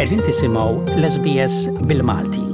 Qegħdin tisimgħu l-SBS bil-Malti.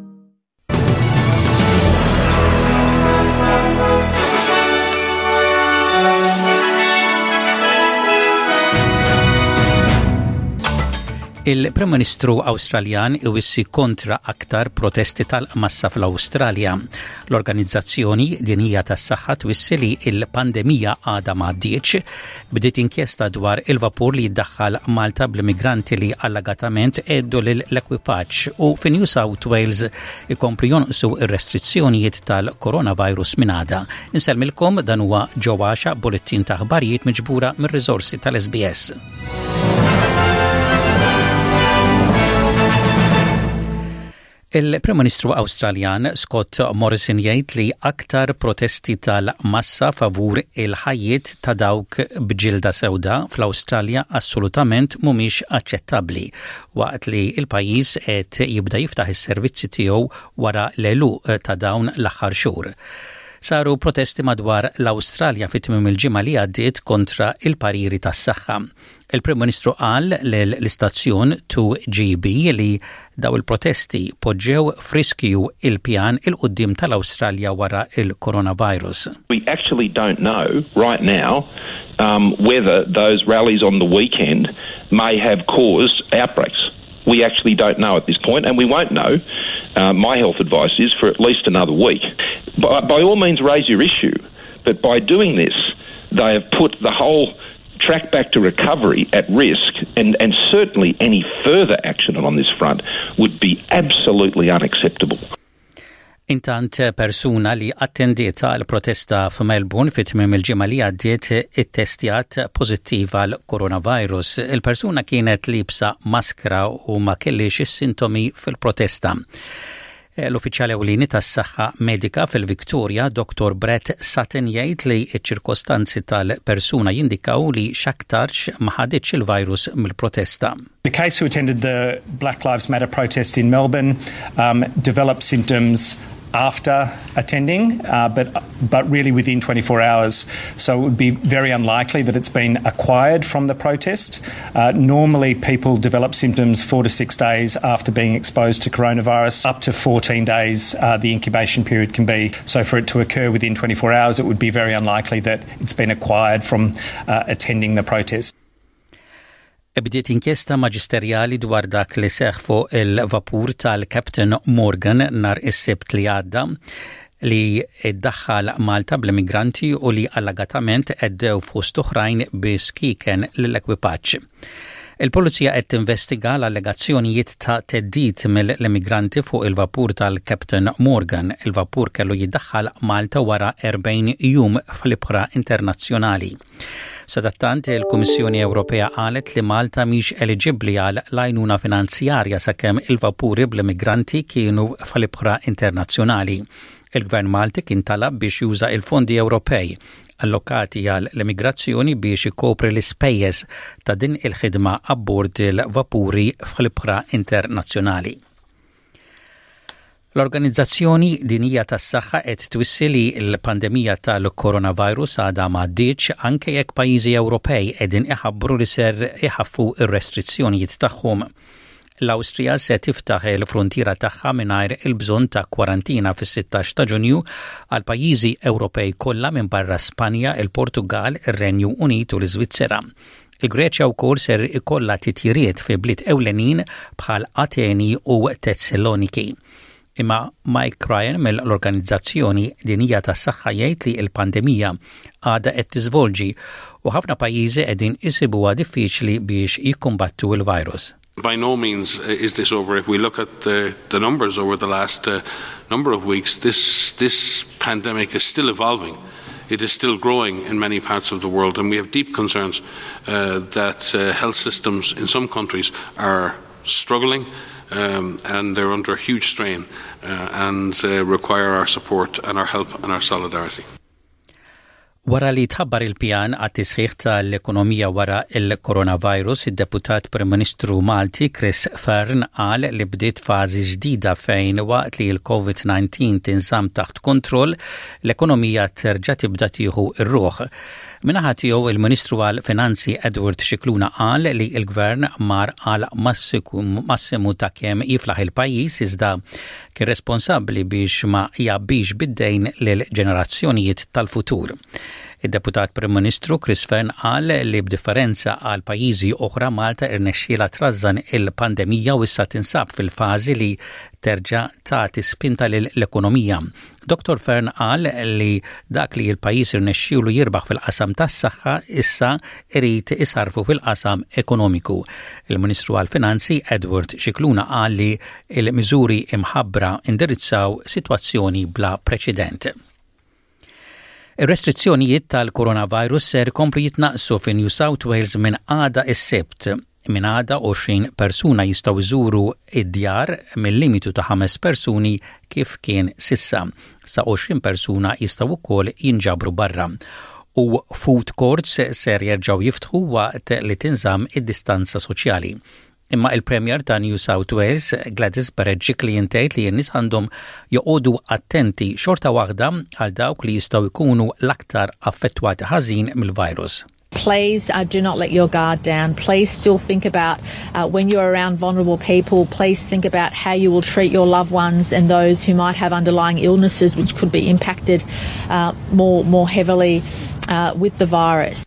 Il-Prim Ministru Awstraljan iwissi kontra aktar protesti tal-massa fl-Awstralja. L-Organizzazzjoni Dinjija tas-Saħħa twissi li il-pandemija għadha m'għaddiex, bdiet inkjesta dwar il-vapur li jiddaħħal Malta bl-immigranti li allagatament għeddu lill-ekwipaġġ u fi New South Wales ikomplu jonqsu ir-restrizzjonijiet tal-coronavirus minn għada. Insellmilkom dan huwa ġewwaxa bulettin ta' aħbarijiet miġbura mir-riżorsi tal-SBS. Il-Prim Ministru Awstraljan Scott Morrison jgħid li aktar protesti tal-massa favur il-ħajjiet ta' dawk bġilda sewda fl-Awstralja assolutament mhumiex aċċettabbli waqt li il-pajjiż qed jibda jiftaħ is-servizzi tiegħu wara l-għeluq ta' dawn l-aħħar xhur. Saru protesti madwar l-Awstralja fit-tmiem il-ġimgħa li għaddiet kontra il-pariri tas-saħħa. Il-Prim Ministru qal l-istazzjon 2GB li daw il-protesti poġġew friskju il-pjan il-qudiem tal-Awstralja wara il-coronavirus. We actually don't know right now whether those rallies on the weekend may have caused outbreaks. We actually don't know at this point, and we won't know. My health advice is for at least another week. By all means, raise your issue, but by doing this, they have put the whole track back to recovery at risk, and certainly any further action on this front would be absolutely unacceptable. Intant persuna li attendieta l-protesta f'Melbourne fit-tmiem il-ġimgħa li għaddiet ittestjat pożittiva għal coronavirus. Il-persuna kienet libsa maskra u ma kellix is-sintomi fil-protesta. L-uffiċjali ewlieni tas-saħħa medika fil-Victoria, Dr. Brett Sutton jgħid li ċ-ċirkostanzi tal-persuna jindikaw li x'aktarx ma ħaditx il-virus mill-protesta. The case who attended the Black Lives Matter protest in Melbourne developed symptoms after attending, but really within 24 hours. So it would be very unlikely that it's been acquired from the protest. Normally people develop symptoms 4 to 6 days after being exposed to coronavirus. Up to 14 days the incubation period can be. So for it to occur within 24 hours, it would be very unlikely that it's been acquired from attending the protest. Bdiet inkjesta maġisterjali dwar dak li seħħ fuq il-vapur tal-Captain Morgan nar is-Sibt li għadda li iddaħħal Malta bl-immigranti u li allagatament għeddew fost oħrajn bi skiken l-ekwipaġġ. Il-Pulizija qed tinvestiga l-allegazzjonijiet ta' teddid mill-immigranti fuq il-vapur tal-Captain Morgan. Il-vapur kellu jiddaħħal Malta wara 40 jum fl-ibħra internazzjonali. Sadattant il-Kummissjoni Ewropea qalet li Malta mhix eliġibbli għal għajnuna finanzjarja sakemm il-vapuri bl-immigranti kienu fl-ibħra internazzjonali. Il-Gvern Malti kien talab biex juża il-fondi Ewropej allokati għal l-immigrazzjoni biex ikopri l-ispejjeż ta' din il-ħidma abbord il-vapuri fl-ibħra internazzjonali. L-Organizzazzjoni Dinjija tas-Saħħa qed twissi li l-pandemija tal-coronavirus għadha m'għaddiex anke jekk pajjiżi Ewropej qegħdin iħabbru li ser iħaffu r-restrizzjonijiet tagħhom. L-Awstrija se tiftaħ il-frontiera tagħha mingħajr il-bżonn ta' kwarantina fis-16 ta' Ġunju għal pajjiżi Ewropej kollha minn barra Spanja, il-Portugal, ir-Renju Unit u l-Iżvizzera. Il-Greċja wkoll ser ikollha titjiriet fi bliet ewlenin bħal Ateni u Tessaloniki. Imma Mike Ryan mill-Organizzazzjoni Dinjija tas-Saħħa jgħid li l-pandemija għadha qed tiżvolġi u ħafna pajjiżi qegħdin isibuha diffiċli biex jikkumbattu l-virus. By no means is this over. If we look at the numbers over the last number of weeks, this pandemic is still evolving. It is still growing in many parts of the world, and we have deep concerns that health systems in some countries are struggling and they're under a huge strain and require our support and our help and our solidarity. Wara li tħabbar il-pjan għat-tisħiħ tal-ekonomija wara il-coronavirus, id-deputat Prim Ministru Malti Chris Fearn qal li bdiet fażi ġdida fejn waqt li l-COVID-19 tinżamm taħt kontroll, l-ekonomija terġa' tibda tieħu r-ruħ. Minaħa tiegħu il-Ministru għall-Finanzi Edward Scicluna qal li l-Gvern mar għal massimu ta' kemm jiflaħ il-pajjiż iżda kien responsabbli biex ma jabbix bid-dejn lil ġenerazzjonijiet tal-futur. Il-Deputat Prim Ministru Chris Fern qal li b'differenza għal pajjiżi oħra Malta irnexxiela trażżan il-pandemija u issa tinsab fil-fażi li terġa' tagħti spinta lill-ekonomija. Dr. Fern qal li dak li l-pajjiż irnexxielu jirbaħ fil-qasam tas-saħħa issa irid isarfu fil-qasam ekonomiku. Il-Ministru għall-Finanzi Edward Scicluna qal li l-miżuri imħabbra indirizzaw sitwazzjoni bla preċedent. Ir-restrizzjonijiet tal-coronavirus ser komplu jitnaqsu fi New South Wales minn għada is-Sebt. Minn għada 20 persuna jistgħu jżuru id-djar mill-limitu ta' 5 persuni kif kien sissa. Sa 20 persuna jistgħu wkoll jinġabru barra. U food courts ser jerġgħu jiftħu waqt li tinżamm id-distanza soċjali. Imma il-Premier ta' New South Wales, Gladys Berejiklian, li jintejt li n-nies għandhom joqogħdu attenti xorta waħda għal dawk li jistgħu jkunu l-aktar affettwati ħażin mill-virus. Please do not let your guard down. Please still think about when you're around vulnerable people, please think about how you will treat your loved ones and those who might have underlying illnesses which could be impacted more heavily with the virus.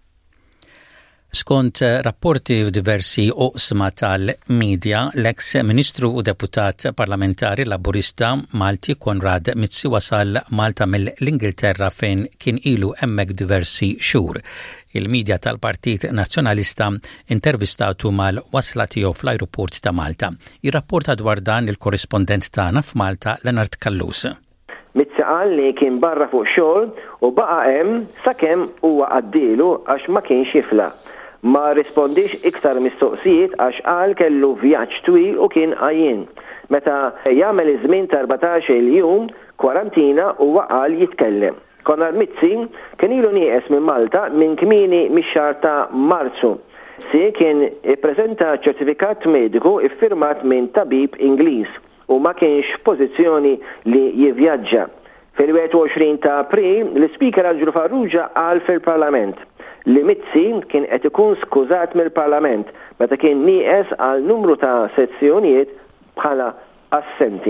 Skont rapporti f'diversi oqsma tal-medja, l-eks ministru u deputat parlamentari laburista Malti Konrad Mizzi wasal Malta mill-Ingilterra fejn kien ilu hemmhekk diversi xhur. Il-medja tal-Partit Nazzjonalista intervistatu mal-wasla tiegħu fl-ajruport ta' Malta. Jirrapporta dwar dan il-korrispondent tagħna f'Malta Leonard Kallus. Mizzi qal li kien barra fuq xogħol u baqa' hemm sakemm huwa għaddielu għax ma kienx jifla. Ma rispondix iktar mistoqsijiet għax qal kellu vjaġġ twil u kien għajjin. Meta jagħmel iż-żmien ta' 14 jum kwarantina huwa qal jitkellem. Konrad Mizzi kien ilu nieqes minn Malta minn kmieni mix-xahar ta' Marzu. Si kien ippreżenta ċertifikat mediku iffirmat minn tabib Ingliż u ma kienx f'pożizzjoni li jivvjaġġa. Fil-21 ta' April, l-Speaker Andrew Farrugia qal fil-Parlament li Mizzi kien qed ikun skużat mill-Parlament meta kien nieqes għal numru ta' sezzjonijiet bħala assenti.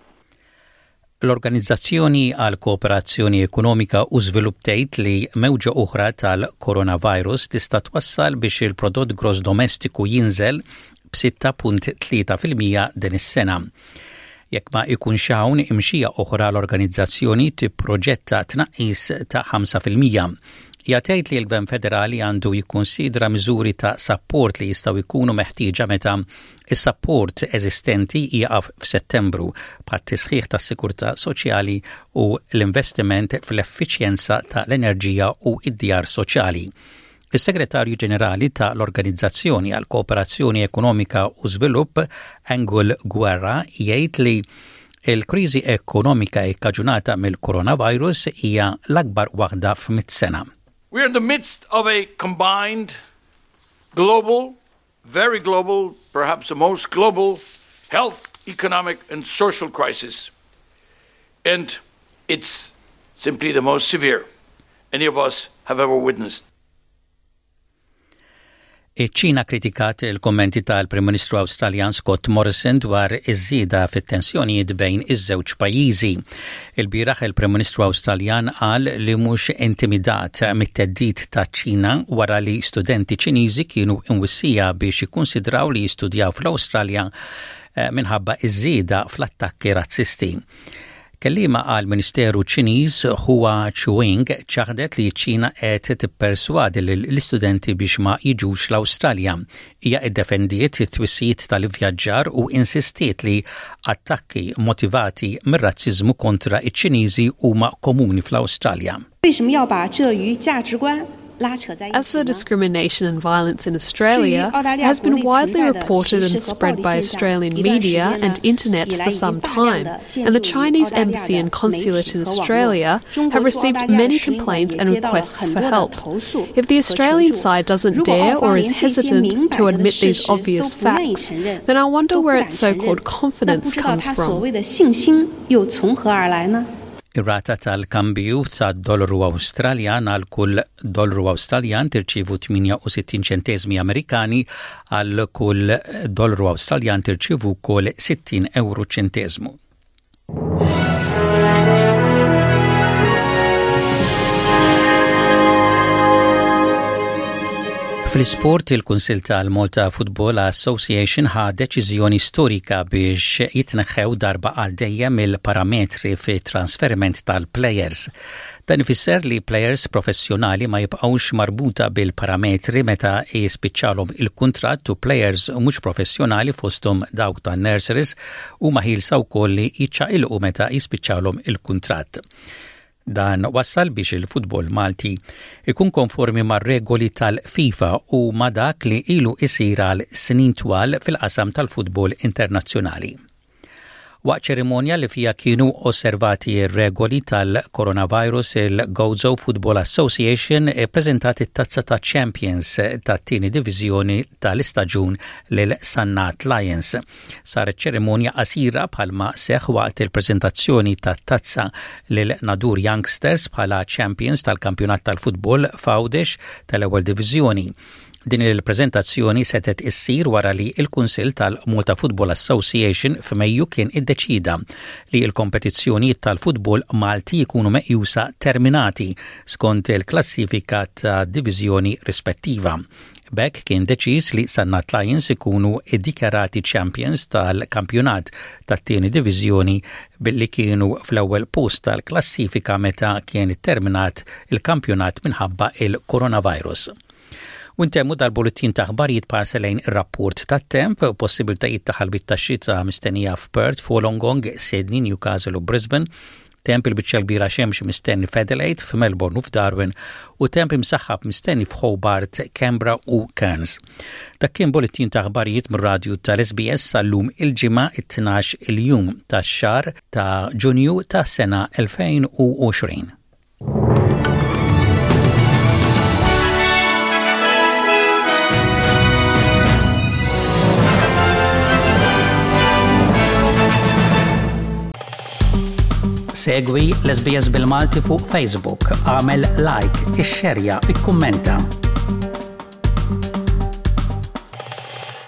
L-Organizzazzjoni għal Kooperazzjoni Ekonomika u Żvilupp tgħid li mewġa oħra tal-coronavirus tista' twassal biex il-prodott gross domestiku jinżel b'6.3% din is-sena. Jekk ma ikunx hawn imxija oħra l-organizzazzjoni tipproġetta tnaqqis ta' 5%. Jgħid li l-Gvern Federali għandu jikkonsidra miżuri ta' sapport li jistgħu jkunu meħtieġa meta is-sapport eżistenti jieqaf f'Settembru bħat-tisħiħ tas-sigurtà soċjali u l-investiment fl-effiċjenza tal-enerġija u id-djar soċjali. Is-Segretarju Ġenerali ta' l-Organizzazzjoni għal Kooperazzjoni Ekonomika u Żvilupp, Angel Guerra, jgħid li l-kriżi ekonomika kkaġunata mill-coronavirus hija l-akbar waħda f'100 sena. We're in the midst of a combined global, very global, perhaps the most global health, economic and social crisis. And it's simply the most severe any of us have ever witnessed. Iċ-Ċina kritikat il-kommenti tal-Prim Ministru Awstraljan Scott Morrison dwar iż-żieda fit-tensjonijiet bejn iż-żewġ pajjiżi. Il-bieraħ il-Prim Ministru Awstraljan qal li mhux intimidat mit-teddid taċ-Ċina wara li studenti Ċiniżi kienu imwissija biex jikkunsidraw li jistudjaw fl-Awstralja minħabba iż-żieda fl-attakki razzisti. Kellima għal Ministeru Ċiniż Hua Chuing ċaħdet li ċ-Ċina qed tipperswadi l-istudenti biex ma jiġux l-Awstralja. Hija iddefendiet it-twissijiet tal-ivvjaġġar u insistiet li attakki motivati mir-razziżmu kontra iċ-Ċiniżi huma komuni fl-Awstralja. As for discrimination and violence in Australia, it has been widely reported and spread by Australian media and internet for some time, and the Chinese Embassy and Consulate in Australia have received many complaints and requests for help. If the Australian side doesn't dare or is hesitant to admit these obvious facts, then I wonder where its so-called confidence comes from. Ir-rata tal-kambju tad-dollaru Awstraljan għal kull dollaru Awstraljan tirċievu 68 ċentesmi Amerikani, għal kull dollaru Awstraljan tirċievu wkoll 60 euro ċentesmu. Fl-isport, il-Kunsill tal-Malta Football Association ħa deċiżjoni storika biex jitneħħew darba għal dejjem il-parametri fi trasferiment tal-plejers. Dan ifisser li plejers professjonali ma jibqgħux marbuta bil-parametri meta jispiċċalhom il-kuntratt u plejers mhux professjonali fosthom dawk tan-nurseries huma ħielsa wkoll li jiċċaqilqu meta jispiċċalhom il-kuntratt. Dan wassal biex il-futbol Malti ikun konformi mar-regoli tal-FIFA u ma dak li ilu isir għal snin twal fil-qasam tal-futbol internazzjonali. Waqt ċerimonja li fija kienu osservati ir-regoli tal-coronavirus, il-Gozo Football Association preżentat it-tazza ta' Champions tat-tieni diviżjoni tal-istaġun lil Sannat Lions. Saret ċerimonja qasira bħalma seħħ waqt il-preżentazzjoni tat-tazza lil Nadur Youngsters bħala Champions tal-kampjonat tal-futbol Fawdex tal-ewwel diviżjoni. Din il-preżentazzjoni setet issir wara li il-Kunsill tal-Malta Football Association f'Mejju kien iddeċida li l-kompetizzjonijiet tal-futbol Malti jkunu meqjusa terminati skont il-klassifika ta' diviżjoni rispettiva. Bekk kien deċiż li Sannat Lions ikunu iddikjarati champions tal-kampjonat tat-tieni diviżjoni billi kienu fl-ewwel post tal-klassifika meta kien terminat il-kampjonat minħabba il-coronavirus. U ntemmu dal-bulletin ta' aħbarijiet parselejn ir-rapport tat-temp, possibiltajiet ta' ħalbit tax-xita mistennija f'Perth, Wollongong, Sydney, Newcastle u Brisbane, temp il-biċċa kbira xemx mistenni f'Adelaide, f'Melbourne u f'Darwin u temp imsaħħab mistenni f'Hobart, Canberra u Cairns. Dak kien bulletin ta' aħbarijiet mir-radju tal-SBS għallum il-ġimgħa it-12 il-jum tax-xahar ta' Ġunju ta' sena 2020. Segwi l-SBS bil-Malti fuq Facebook, għamel like, ixxerja, ikkummenta.